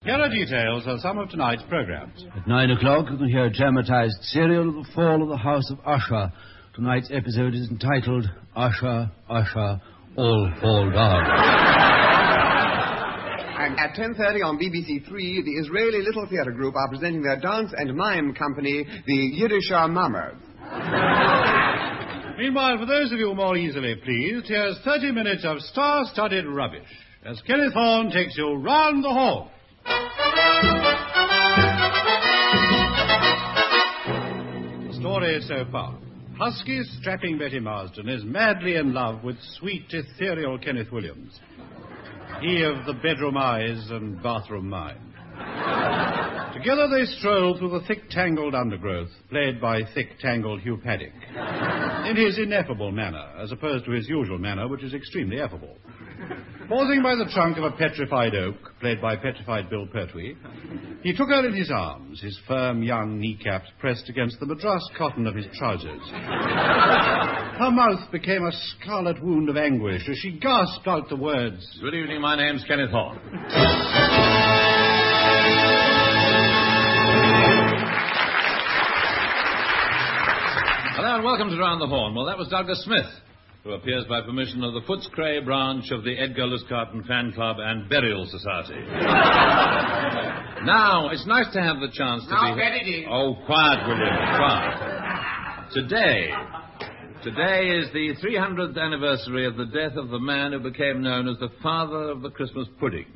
Here are details of some of tonight's programs. At 9 o'clock, you can hear a dramatized serial of the fall of the House of Usher. Tonight's episode is entitled Usher, Usher, All Fall Down. And at 10:30 on BBC Three, the Israeli Little Theatre Group are presenting their dance and mime company, the Yiddisher Mammers. Meanwhile, for those of you more easily pleased, here's 30 minutes of star-studded rubbish as Kenneth Horne takes you round the hall. The story so far. Husky, strapping Betty Marsden is madly in love with sweet, ethereal Kenneth Williams. He of the bedroom eyes and bathroom mind. Together they stroll through the thick, tangled undergrowth, played by thick, tangled Hugh Paddock, in his ineffable manner, as opposed to his usual manner, which is extremely effable. Pausing by the trunk of a petrified oak, played by petrified Bill Pertwee, he took her in his arms, his firm young kneecaps pressed against the madras cotton of his trousers. Her mouth became a scarlet wound of anguish as she gasped out the words, "Good evening, my name's Kenneth Horne." Hello and welcome to Round the Horn. Well, that was Douglas Smith, who appears by permission of the Footscray branch of the Edgar Liscarton Fan Club and Burial Society. Now, it's nice to have the chance to Now, be... Benedict. Oh, quiet, William, quiet. Today is the 300th anniversary of the death of the man who became known as the father of the Christmas pudding.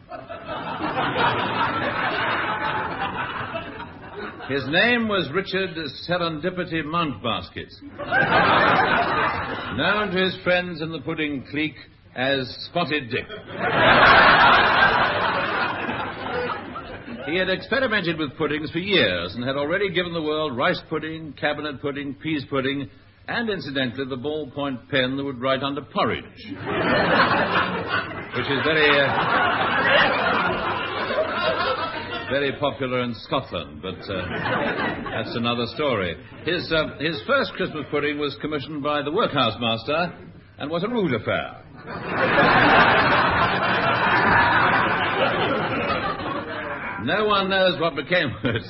His name was Richard Serendipity Mountbasket, known to his friends in the pudding clique as Spotted Dick. He had experimented with puddings for years and had already given the world rice pudding, cabinet pudding, peas pudding, and, incidentally, the ballpoint pen that would write under porridge, which is very popular in Scotland, but that's another story. His first Christmas pudding was commissioned by the workhouse master and was a rude affair. No one knows what became of it.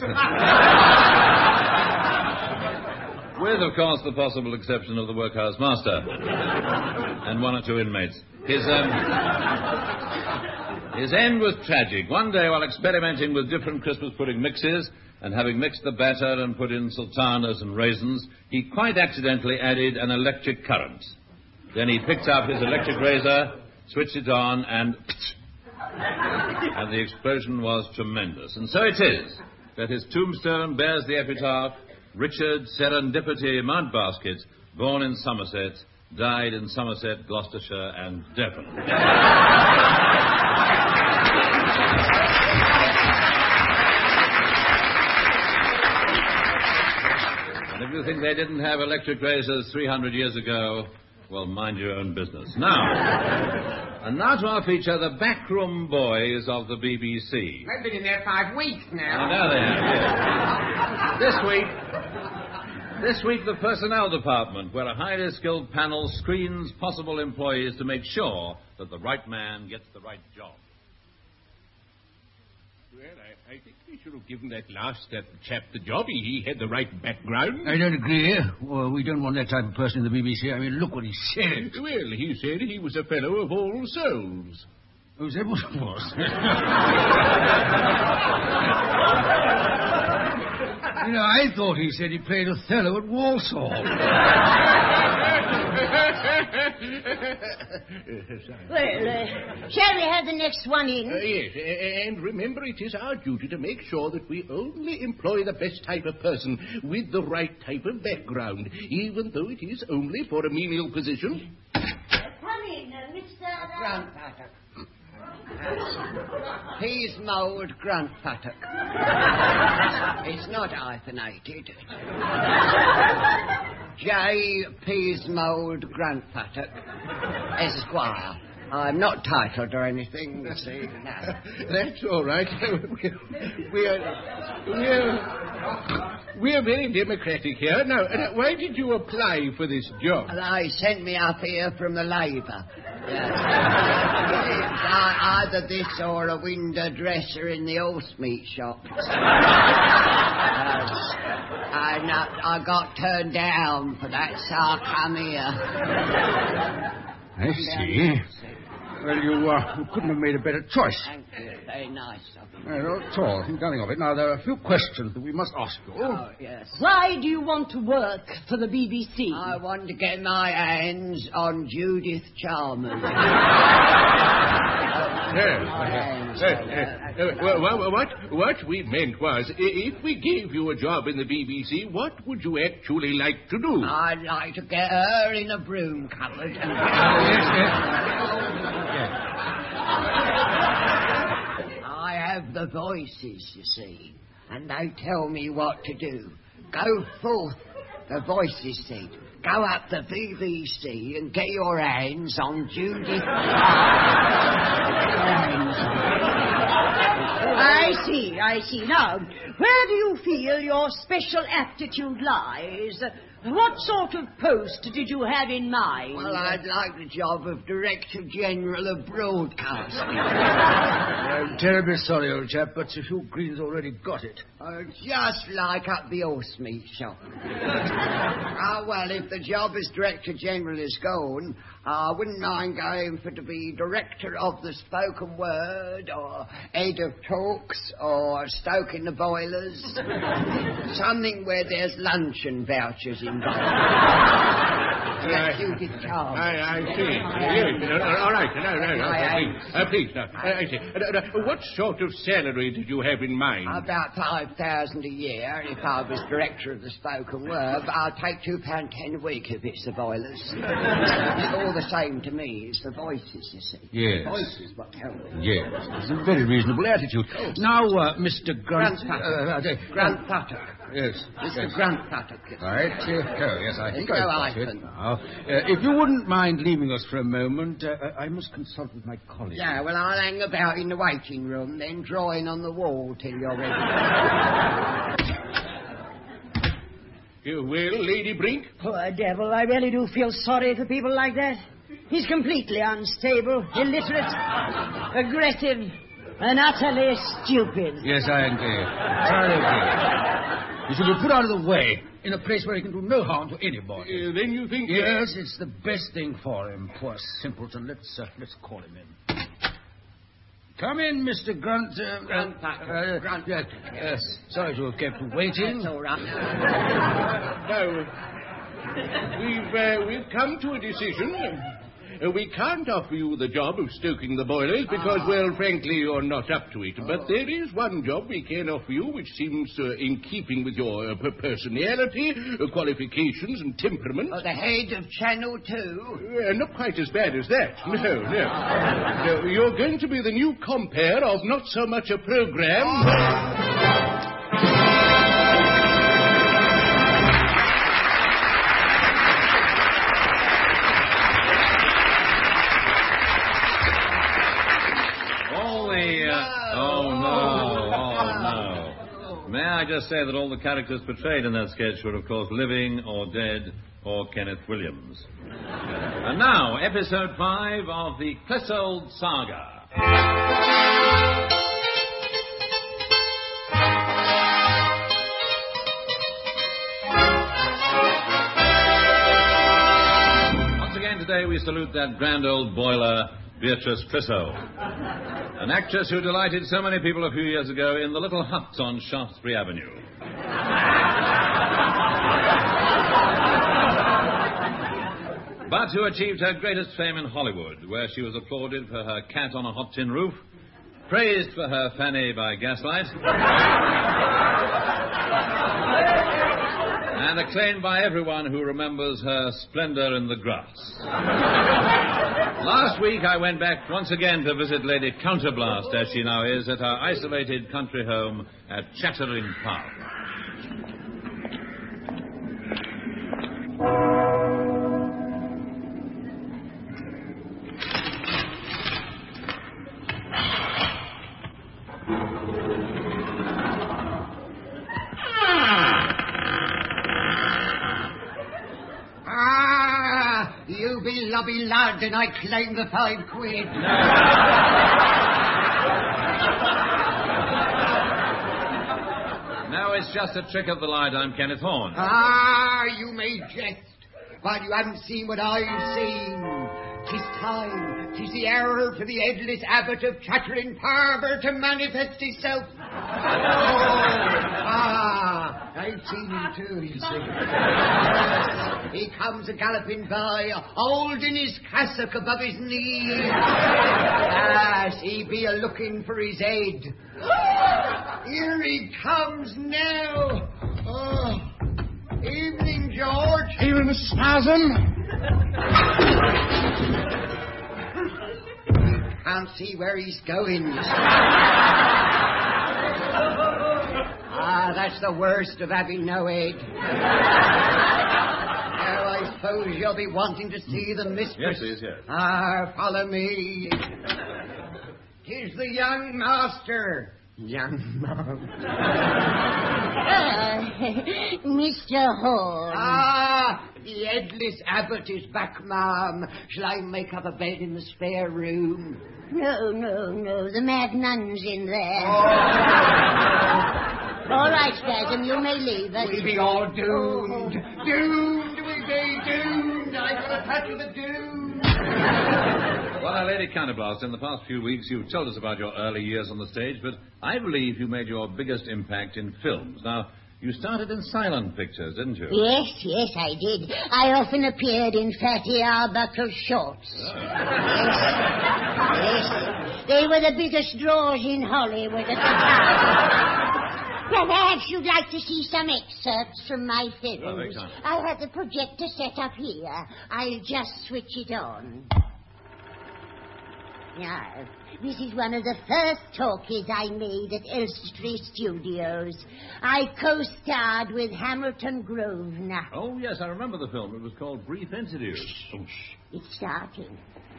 With, of course, the possible exception of the workhouse master and one or two inmates. His end was tragic. One day, while experimenting with different Christmas pudding mixes and having mixed the batter and put in sultanas and raisins, he quite accidentally added an electric current. Then he picked up his electric razor, switched it on, and the explosion was tremendous. And so it is that his tombstone bears the epitaph, Richard Serendipity Mountbasket, born in Somerset, died in Somerset, Gloucestershire, and Devon. And if you think they didn't have electric razors 300 years ago, well, mind your own business. Now to our feature, the Backroom Boys of the BBC. They've been in there 5 weeks now. I know they have, yes. This week, the Personnel Department, where a highly skilled panel screens possible employees to make sure that the right man gets the right job. Well, I think we should have given that last chap the job. He had the right background. I don't agree. Well, we don't want that type of person in the BBC. I mean, look what he said. Well, he said he was a fellow of all souls. Oh, is that what it was? You know, I thought he said he played Othello at Walsall. Well, shall we have the next one in? Yes, and remember, it is our duty to make sure that we only employ the best type of person with the right type of background, even though it is only for a menial position. Come in, Mr. Grandfather. Peas mould Grandfather. It's not hyphenated. J. Peas mould Grandfather, Esquire. I'm not titled or anything, you see. No. That's all right. We're very democratic here. Now, why did you apply for this job? They sent me up here from the Labour. It's either this or a window dresser in the horse meat shop. I got turned down for that, so I come here. I see. Well, you couldn't have made a better choice. Thank you. Very nice of you. Not at all. Think nothing of it. Now, there are a few questions that we must ask you. Oh, yes. Why do you want to work for the BBC? I want to get my hands on Judith Chalmers. What we meant was, if we gave you a job in the BBC, what would you actually like to do? I'd like to get her in a broom cupboard and... I have the voices, you see, and they tell me what to do. Go forth, the voices said. Go up the BBC and get your hands on Judith. I see. Now, where do you feel your special aptitude lies? What sort of post did you have in mind? Well, I'd like the job of Director General of Broadcasting. I'm terribly sorry, old chap, but Sir Hugh Green's already got it. Just like up the horse meat shop. Well, if the job as Director General is gone, I wouldn't mind going for to be Director of the Spoken Word, or Head of Talks, or Stoking the Boilers. Something where there's luncheon vouchers involved. That's Judith Chalmers. I see. All right. No, please. Now, I see. What sort of salary did you have in mind? About 5,000 a year if I was Director of the Spoken Word, but I'll take £2.10 a week if it's the boilers. It's all the same to me. It's the voices, you see. Yes. The voices what tell me. Yes, it's a very reasonable attitude. Now, Mr. Grant... Grant Putter. Yes. Mr. Grant Putter. Right. Yes, I think no I've got it hyphen. now. If you wouldn't mind leaving us for a moment, I must consult with my colleague. Yeah, well, I'll hang about in the waiting room, then drawing on the wall till you're ready. Well, Lady Brink? Poor devil, I really do feel sorry for people like that. He's completely unstable, illiterate, aggressive, and utterly stupid. Yes, I agree. Entirely agree. He should be put out of the way, in a place where he can do no harm to anybody. Then you think... Yes, it's the best thing for him, poor simpleton. Let's call him in. Come in, Mr. Grunt. Grant Putter. Yes. Sorry to have kept you waiting. That's all right. No. We've come to a decision. We can't offer you the job of stoking the boilers because, well, frankly, you're not up to it. But there is one job we can offer you which seems in keeping with your personality, qualifications and temperament. The head of Channel 2? Not quite as bad as that. No. You're going to be the new compere of Not So Much a Program. May I just say that all the characters portrayed in that sketch were, of course, living or dead or Kenneth Williams. And now, episode 5 of the Clissold Saga. Once again today we salute that grand old boiler, Beatrice Clissold, an actress who delighted so many people a few years ago in the little hut on Shaftesbury Avenue. But who achieved her greatest fame in Hollywood, where she was applauded for her cat on a hot tin roof, praised for her Fanny by gaslight, and acclaimed by everyone who remembers her splendor in the grass. Last week I went back once again to visit Lady Counterblast, as she now is, at her isolated country home at Chattering Park. I'll be lad and I claim the £5. No, it's just a trick of the light. I'm Kenneth Horne. Ah, you may jest, but you haven't seen what I've seen. 'Tis time, 'tis the hour for the headless abbot of Chattering Harbour to manifest himself. I've seen him too, you see. He comes a-galloping by, holding his cassock above his knees. Yes, he be a-looking for his head. Here he comes now. Oh, evening, George. Even a spasm? Can't see where he's going. That's the worst of having no head. Now, I suppose you'll be wanting to see the mistress. Yes. Follow me. 'Tis the young master. Young master. Mr. Horne. The headless abbot is back, ma'am. Shall I make up a bed in the spare room? No. The mad nun's in there. All right, Spasm, you may leave us. We be all doomed. Doomed, we be doomed. I got a touch of the doom. Well, now, Lady Counterblast, in the past few weeks you've told us about your early years on the stage, but I believe you made your biggest impact in films. Now, you started in silent pictures, didn't you? Yes, I did. I often appeared in Fatty Arbuckle's shorts. Yes. They were the biggest draws in Hollywood at the time. Well, perhaps you'd like to see some excerpts from my films. I have the projector set up here. I'll just switch it on. Now, this is one of the first talkies I made at Elstree Studios. I co-starred with Hamilton Grosvenor. Oh, yes, I remember the film. It was called Brief Interview. It's starting.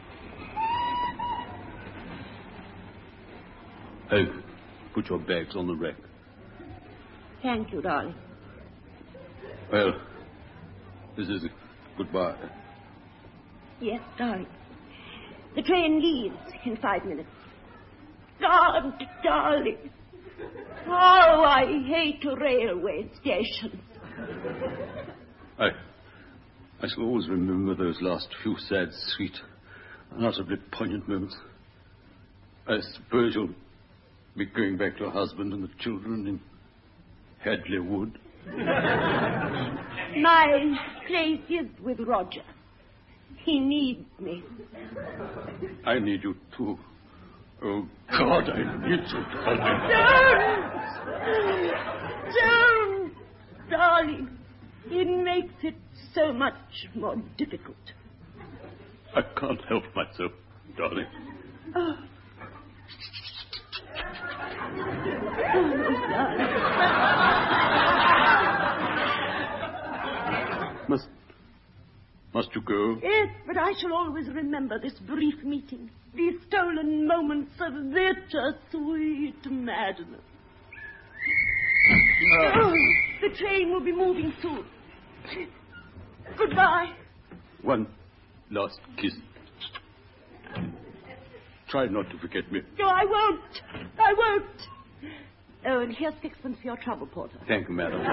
Hey, put your bags on the rack. Thank you, darling. Well, this is goodbye. Yes, darling. The train leaves in 5 minutes. God, darling. How I hate railway stations. I shall always remember those last few sad, sweet, unutterably poignant moments. I suppose you'll be going back to your husband and the children in Hadley Wood. My place is with Roger. He needs me. I need you too. Oh, God, I need you, darling. Don't, darling. It makes it so much more difficult. I can't help myself, darling. Oh. Must you go? Yes, but I shall always remember this brief meeting. These stolen moments of bittersweet madness. Oh, the train will be moving soon. Goodbye. One last kiss. Try not to forget me. No, I won't. Oh, and here's sixpence for your trouble, Porter. Thank you, madam.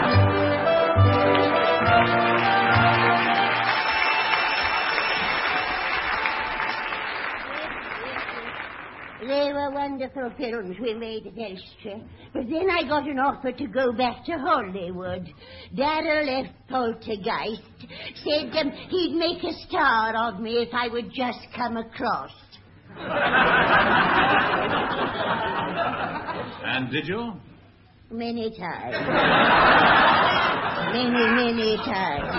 They were wonderful films we made at Elstree. But then I got an offer to go back to Hollywood. Darrell F. Poltergeist said he'd make a star of me if I would just come across. And did you? Many times. Many times.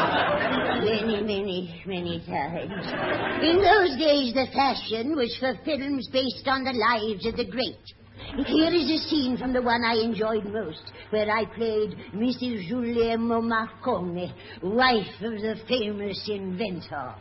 Many times. In those days, the fashion was for films based on the lives of the great. Here is a scene from the one I enjoyed most, where I played Mrs. Guglielmo Marconi, wife of the famous inventor.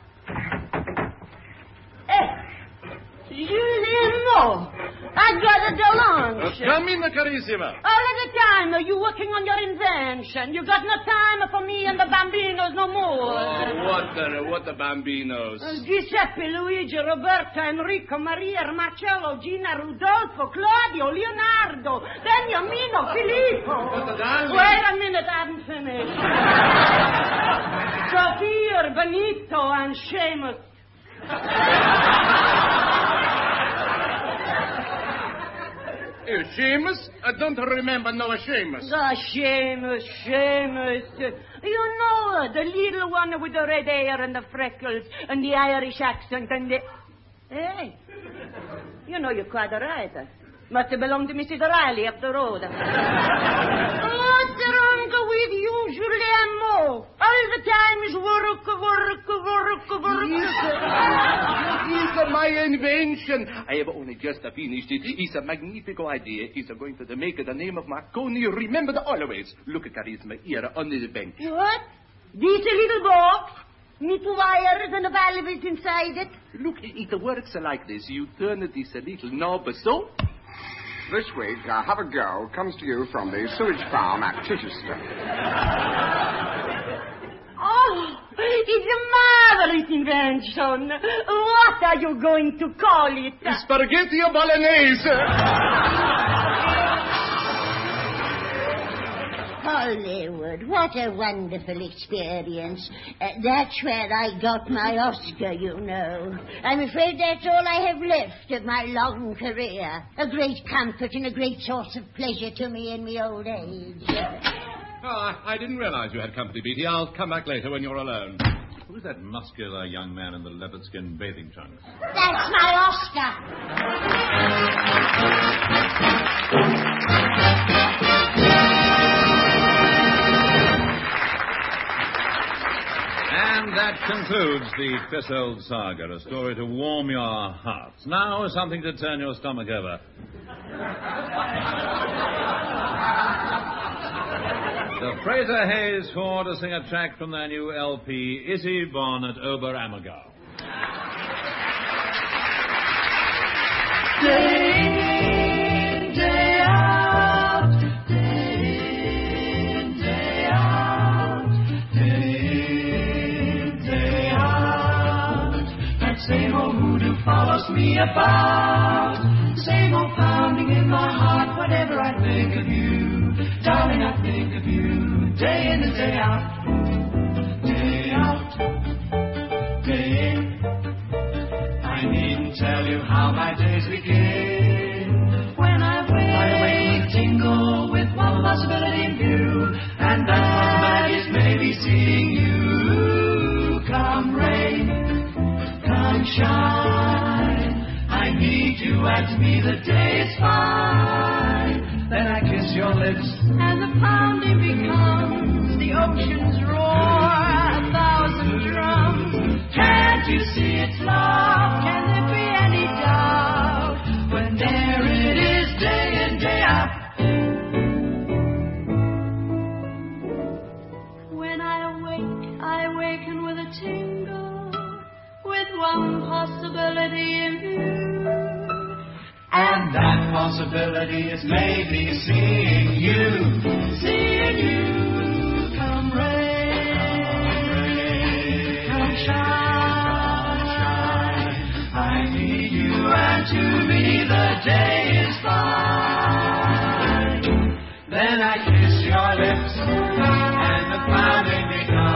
Guglielmo! I got a lunch. Come in, carissima. All of the the time are you working on your invention? You got no time for me and the bambinos no more. Oh, what the bambinos? Giuseppe, Luigi, Roberto, Enrico, Maria, Marcello, Gina, Rudolfo, Claudio, Leonardo, Beniamino, Filippo. Wait a minute, I haven't finished. Sophia, Benito, and Seamus. Seamus? I don't remember no Seamus. Seamus. You know, the little one with the red hair and the freckles and the Irish accent and the... Hey, you know you're quite a writer. Must have belonged to Mrs. O'Reilly up the road. What's wrong with you, Giuliano? All the time is work. It's my invention. I have only just finished it. It's a magnifico idea. It's going to make the name of Marconi remembered always. Look at Charisma here on the bench. What? This little box? With wires and valves inside it? Look, it works like this. You turn this little knob so... This week, Have a Girl comes to you from the sewage farm at Chichester. Oh, it's a marvelous invention. What are you going to call it? Spaghetti bolognese. Hollywood, what a wonderful experience. That's where I got my Oscar, you know. I'm afraid that's all I have left of my long career. A great comfort and a great source of pleasure to me in my old age. Oh, I didn't realize you had company, Beatty. I'll come back later when you're alone. Who's that muscular young man in the leopard skin bathing trunks? That's my Oscar. And that concludes the Clissold saga, a story to warm your hearts. Now, something to turn your stomach over. The Fraser Hayes Four to sing a track from their new LP, Izzy Bonnet Ober Ammergau. Day in, day out, day in, day out, day in, day out. That same old voodoo follows me about, same old pounding in my heart whenever I think of you. Darling, I think of you, day in and day out, day out, day in. I needn't tell you how my days begin. When I wake and tingle with one possibility in view, and that one that is maybe seeing you. Come rain, come shine, I need you, and to me the day is fine. Then I kiss your lips, and the pounding becomes the ocean's roar, 1,000 drums. Can't you see it's love? Can there be any doubt? When there it is, day in, day out. When I awaken with a tingle, with one possibility in view. And that possibility is maybe seeing you. Seeing you. Come rain, come shine. I need you, and to me the day is fine. Then I kiss your lips, and the pounding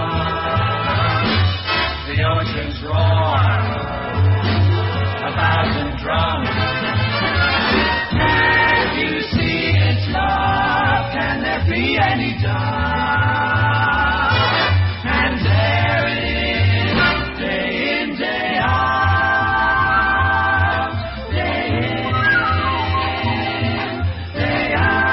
becomes the ocean's roar, 1,000 drums. Can you see it's love? Can there be any doubt? And there it is, day in, day out, day in, day out.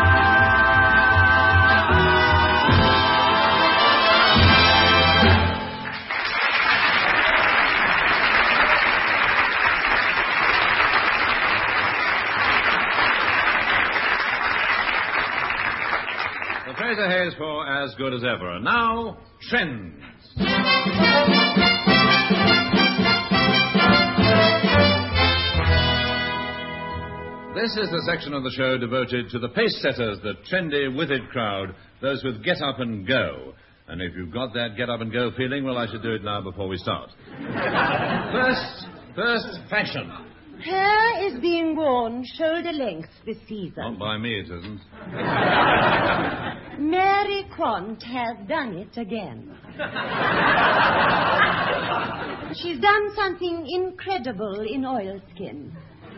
The Fraser Hayes for As Good as Ever. And now, Trends. This is the section of the show devoted to the pace-setters, the trendy, withered crowd, those with get up and go. And if you've got that get up and go feeling, well, I should do it now before we start. First, fashion. Hair is being worn shoulder length this season. Not by me, it isn't. Mary Quant has done it again. She's done something incredible in oilskin.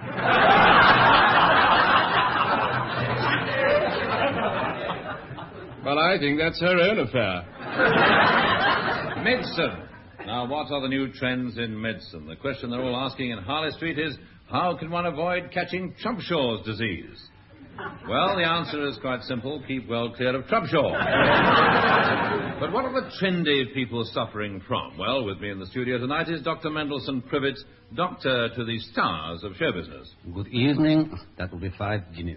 Well, I think that's her own affair. Medicine. Now, what are the new trends in medicine? The question they're all asking in Harley Street is, how can one avoid catching Trubshaw's disease? Well, the answer is quite simple. Keep well clear of Trubshaw. But what are the trendy people suffering from? Well, with me in the studio tonight is Dr. Mendelssohn Privet, doctor to the stars of show business. Good evening. That will be 5 guineas.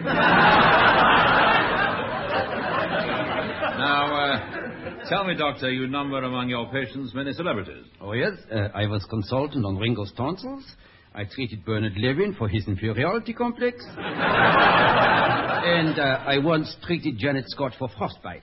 Now, tell me, Doctor, you number among your patients many celebrities. Oh, yes. I was consultant on Ringo's tonsils. I treated Bernard Levin for his inferiority complex. And I once treated Janet Scott for frostbite.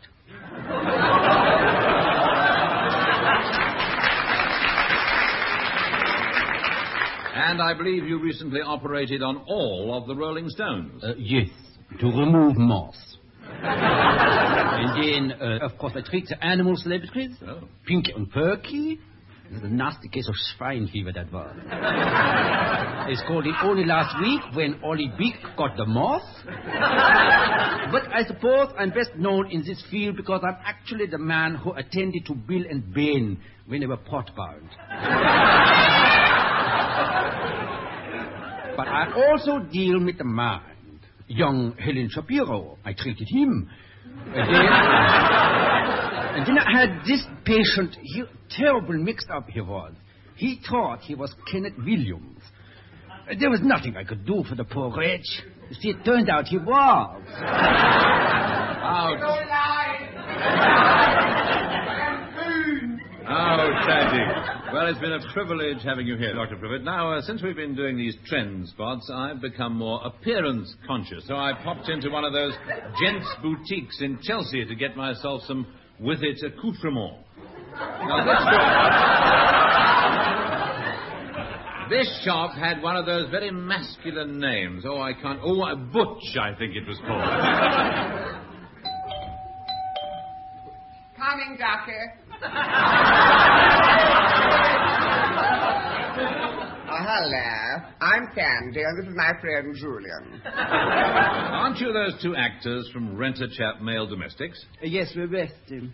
And I believe you recently operated on all of the Rolling Stones. Yes, to remove moss. And then, of course, I treat the animal celebrities. Oh. Pinky and Perky. This is a nasty case of swine fever, that was. It's called it only last week when Ollie Beak got the moth. But I suppose I'm best known in this field because I'm actually the man who attended to Bill and Ben when they were pot-bound. But I also deal with the mind. Young Helen Shapiro. I treated him. And then I had this patient, terrible mixed up he was. He thought he was Kenneth Williams. There was nothing I could do for the poor wretch. You see, it turned out he was. How tragic. Well, it's been a privilege having you here, Dr. Privet. Now, since we've been doing these trend spots, I've become more appearance conscious. So I popped into one of those gents' boutiques in Chelsea to get myself some with it accoutrement. Now, this shop had one of those very masculine names. Butch, I think it was called. Coming, Doctor. Hello. I'm Sandy, and this is my friend Julian. Aren't you those two actors from Rent-A-Chap Male Domestics? Yes, we're resting.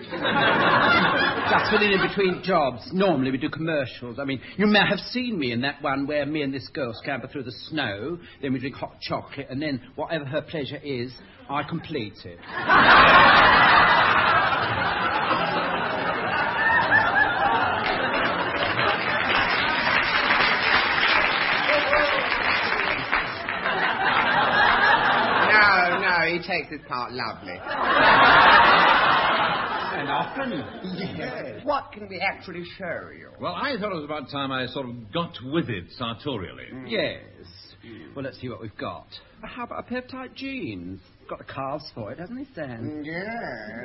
Just filling in between jobs. Normally we do commercials. I mean, you may have seen me in that one where me and this girl scamper through the snow, then we drink hot chocolate, and then whatever her pleasure is, I complete it. He takes his part lovely. And often? Yes. What can we actually show you? Well, I thought it was about time I sort of got with it sartorially. Yes. Well, let's see what we've got. How about a pair of tight jeans? Got the calves for it, hasn't he, Stan? Yes.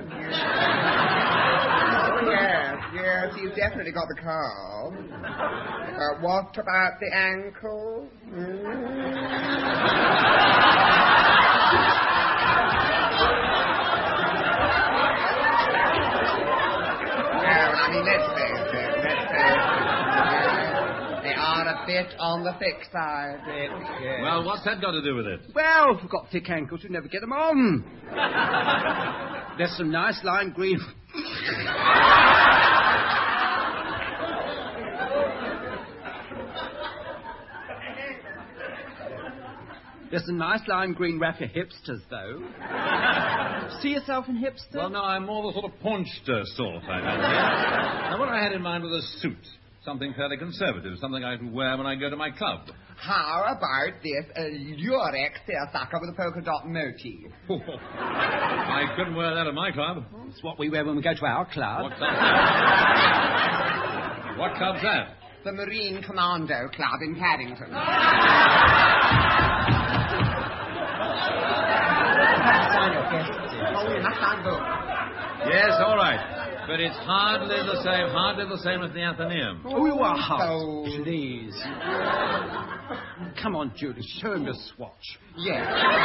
Yes, he's definitely got the calves. What about the ankle? Let's face it. They are a bit on the thick side. Yes. Well, what's that got to do with it? Well, if we've got thick ankles, we never get them on. There's some nice lime green... There's some nice lime green raffia hipsters, though. See yourself in hipster? Well, no, I'm more the sort of paunchster sort, I fancy. Now, what I had in mind was a suit. Something fairly conservative. Something I can wear when I go to my club. How about this lyric seersucker with a polka dot motif? I couldn't wear that at my club. It's what we wear when we go to our club. What club? What club's that? The Marine Commando Club in Paddington. But it's hardly the same as the Athenaeum. Oh, you are hot. Please. Come on, Judy, show him your swatch. Yes.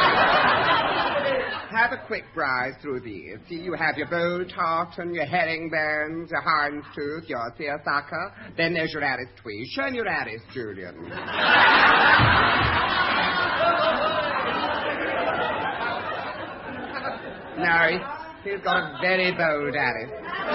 Have a quick browse through these. See, you have your bowl tartan, your herringbones, your houndstooth, your seersucker. Then there's your Addis tweed. Show him your Addis, Julian. No, he's got a very bold Addis.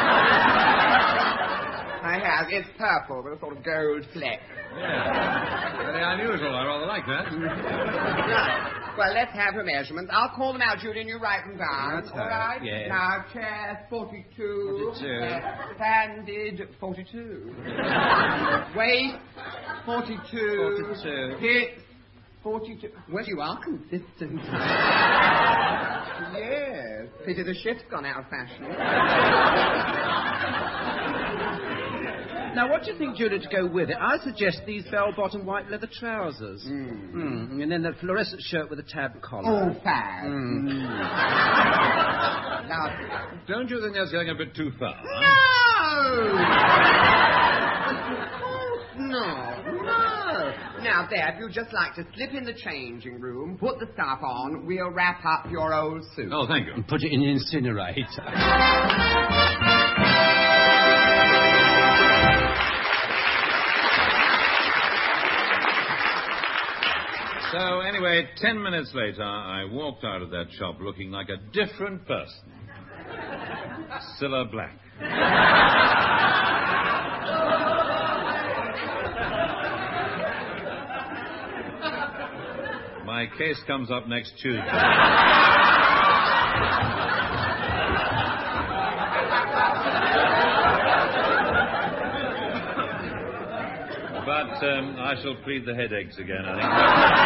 I have. It's purple with a sort of gold fleck. Yeah. Very unusual. I rather like that. Right. Well, let's have her measurements. I'll call them out, Judy, and you write them down. That's all right? yes. Now, chair 42. 42. Standard 42. Waist 42. 42. Hips 42. Well, you are consistent. Yes. Pity the shift's gone out of fashion. Now, what do you think, Judy, to go with it? I suggest these bell-bottom white leather trousers. And then the fluorescent shirt with a tab collar. Oh, fab. Now, Don't you think that's going a bit too far? No. Now, there, if you'd just like to slip in the changing room, put the stuff on, we'll wrap up your old suit. Oh, thank you. And put it in the incinerator. So, anyway, 10 minutes later, I walked out of that shop looking like a different person. Cilla Black. My case comes up next Tuesday. But I shall plead the headaches again, I think.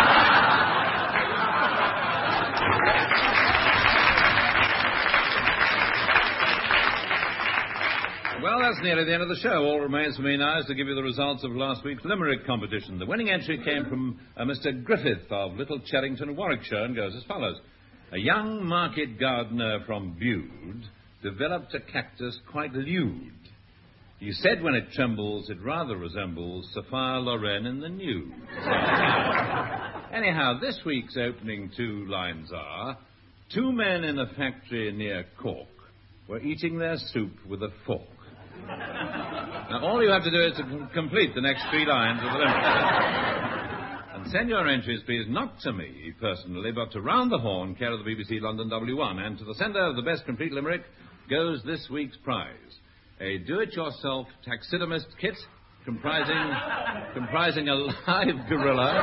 Well, that's nearly the end of the show. All remains for me now is to give you the results of last week's Limerick competition. The winning entry came from Mr. Griffith of Little Cherrington, Warwickshire, and goes as follows. A young market gardener from Bude developed a cactus quite lewd. He said when it trembles, it rather resembles Sophia Loren in the nude. Anyhow, this week's opening two lines are, 2 men in a factory near Cork were eating their soup with a fork. Now, all you have to do is to complete the next 3 lines of the limerick. And send your entries, please, not to me personally, but to Round the Horn, care of the BBC London W1. And to the sender of the best complete limerick goes this week's prize. A do-it-yourself taxidermist kit comprising a live gorilla,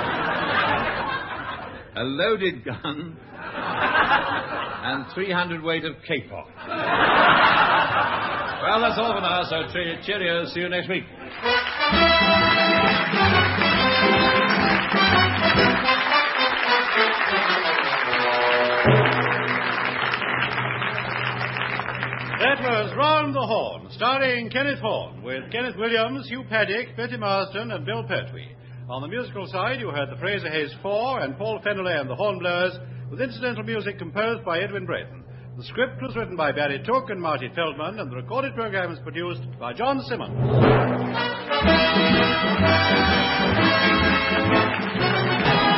a loaded gun, and 300 weight of capon. Well, that's all for now, so cheerio. See you next week. That was Round the Horn, starring Kenneth Horne, with Kenneth Williams, Hugh Paddick, Betty Marsden, and Bill Pertwee. On the musical side, you heard the Fraser Hayes Four and Paul Feneley and the Hornblowers, with incidental music composed by Edwin Braden. The script was written by Barry Took and Marty Feldman, and the recorded program was produced by John Simmons.